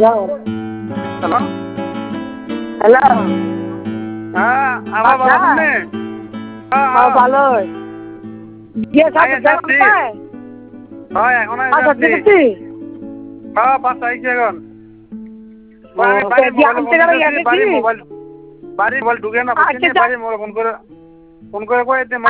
Hello hello হ্যাঁ আমার আচ্ছা। বাবা নে ভালো গিয়ে যাচ্ছি হ্যাঁ এখন যাচ্ছি হ্যাঁ বাস আইছি এখন বাড়ির মোবাইল ঢুকে না বুঝছি বাড়ির মোবাইল ফোন করে কয়ে